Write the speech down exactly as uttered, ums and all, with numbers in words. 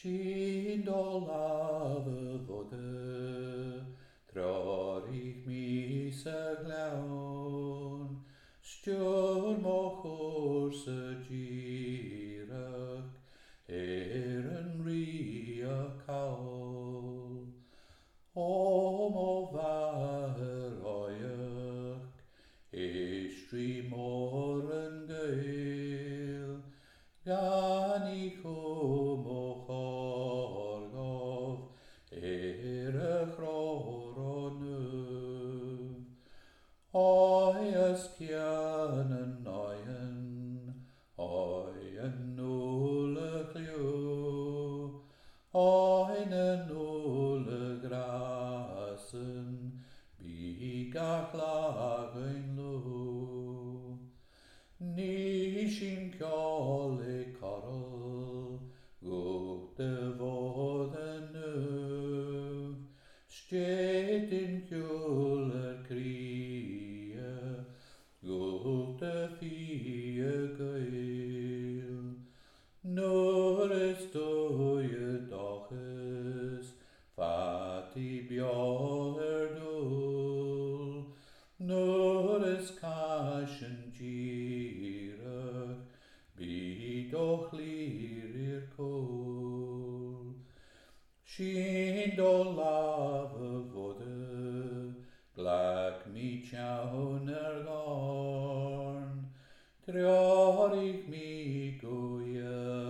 Shin lave vodde, tror ich mi sa glaun, sturm och orse girak, eren ria kaul, om o vaher oiach, estri morgen geil, gan ich om o chorgov, erech roronu. Oi as kianen neuen, oi en nulle kliu, oi en nulle grasen, bigach lagen lu. Nishin kjole karl, gute vodenu, steht in kjuler krie, gute fie geil. Nur es doje daches, fati bjoer dul, nur es kaschen gierig, bi doch lirir kol. Shin do lave vodde, glak mi tjauner garn, tror ich mi goja